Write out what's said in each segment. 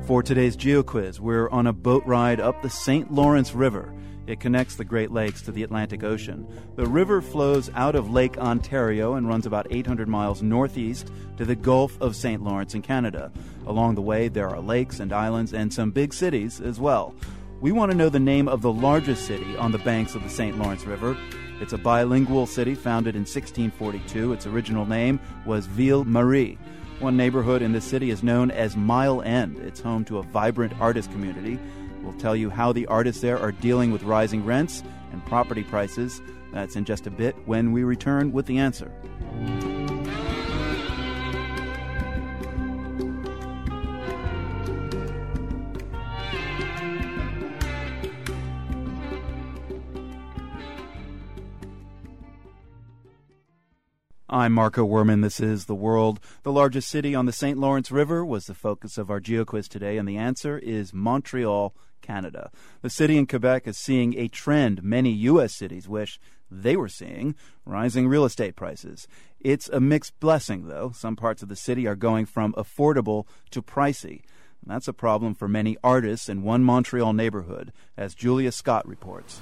For today's GeoQuiz, we're on a boat ride up the St. Lawrence River. It connects the Great Lakes to the Atlantic Ocean. The river flows out of Lake Ontario and runs about 800 miles northeast to the Gulf of St. Lawrence in Canada. Along the way, there are lakes and islands and some big cities as well. We want to know the name of the largest city on the banks of the St. Lawrence River. It's a bilingual city founded in 1642. Its original name was Ville-Marie. One neighborhood in the city is known as Mile End. It's home to a vibrant artist community. We'll tell you how the artists there are dealing with rising rents and property prices. That's in just a bit when we return with the answer. I'm Marco Werman. This is The World. The largest city on the St. Lawrence River was the focus of our GeoQuiz today, and the answer is Montreal, Canada. The city in Quebec is seeing a trend many U.S. cities wish they were seeing, rising real estate prices. It's a mixed blessing, though. Some parts of the city are going from affordable to pricey. And that's a problem for many artists in one Montreal neighborhood, as Julia Scott reports.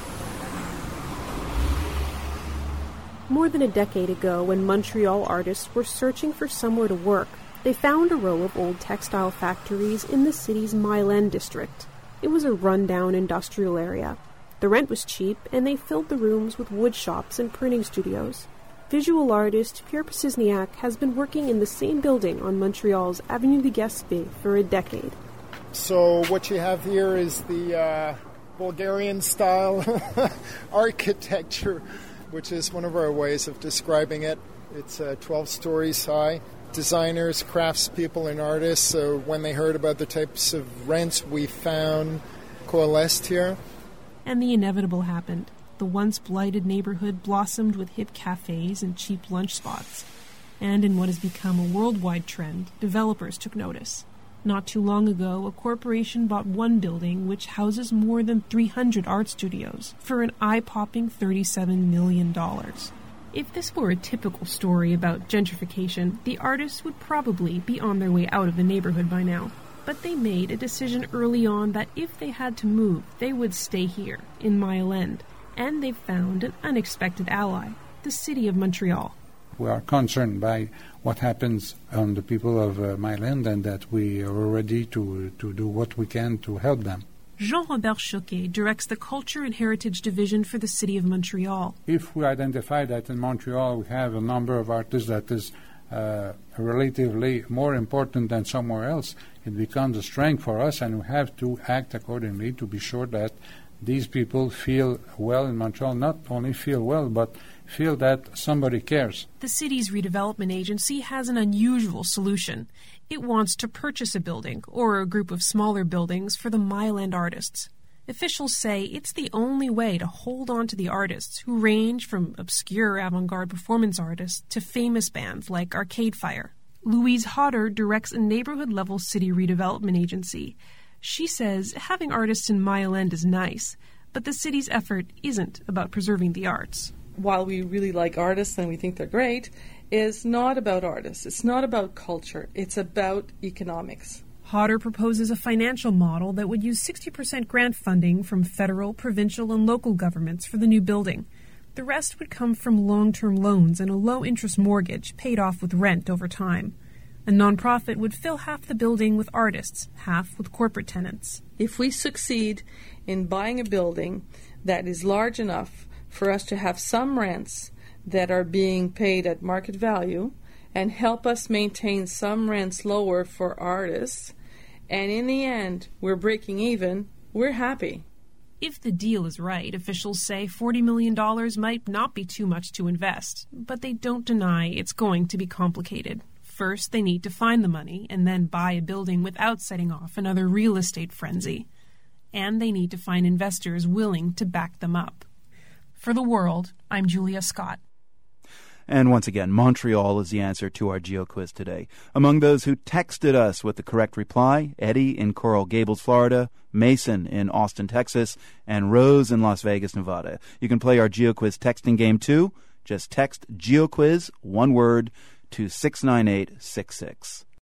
More than a decade ago, when Montreal artists were searching for somewhere to work, they found a row of old textile factories in the city's Mile End district. It was a rundown industrial area. The rent was cheap, and they filled the rooms with wood shops and printing studios. Visual artist Pierre Posizniak has been working in the same building on Montreal's Avenue de Gaspé for a decade. So what you have here is the Bulgarian-style architecture, which is one of our ways of describing it. It's 12 stories high. Designers, craftspeople, and artists, so when they heard about the types of rents we found, coalesced here. And the inevitable happened. The once blighted neighborhood blossomed with hip cafes and cheap lunch spots. And in what has become a worldwide trend, developers took notice. Not too long ago, a corporation bought one building which houses more than 300 art studios for an eye-popping $37 million. If this were a typical story about gentrification, the artists would probably be on their way out of the neighborhood by now. But they made a decision early on that if they had to move, they would stay here, in Mile End. And they found an unexpected ally, the city of Montreal. We are concerned by what happens on the people of Mile End, and that we are ready to do what we can to help them. Jean-Robert Choquet directs the Culture and Heritage Division for the City of Montreal. If we identify that in Montreal we have a number of artists that is relatively more important than somewhere else, it becomes a strength for us, and we have to act accordingly to be sure that these people feel well in Montreal, not only feel well, but feel that somebody cares. The city's redevelopment agency has an unusual solution. It wants to purchase a building or a group of smaller buildings for the Mile End artists. Officials say it's the only way to hold on to the artists who range from obscure avant-garde performance artists to famous bands like Arcade Fire. Louise Hodder directs a neighborhood-level city redevelopment agency. She says having artists in Mile End is nice, but the city's effort isn't about preserving the arts. While we really like artists and we think they're great, it's not about artists. It's not about culture. It's about economics. Hodder proposes a financial model that would use 60% grant funding from federal, provincial, and local governments for the new building. The rest would come from long-term loans and a low-interest mortgage paid off with rent over time. A nonprofit would fill half the building with artists, half with corporate tenants. If we succeed in buying a building that is large enough for us to have some rents that are being paid at market value and help us maintain some rents lower for artists, and in the end we're breaking even, we're happy. If the deal is right, officials say $40 million might not be too much to invest, but they don't deny it's going to be complicated. First, they need to find the money and then buy a building without setting off another real estate frenzy. And they need to find investors willing to back them up. For The World, I'm Julia Scott. And once again, Montreal is the answer to our GeoQuiz today. Among those who texted us with the correct reply, Eddie in Coral Gables, Florida, Mason in Austin, Texas, and Rose in Las Vegas, Nevada. You can play our GeoQuiz texting game too. Just text GeoQuiz, one word, to 69866.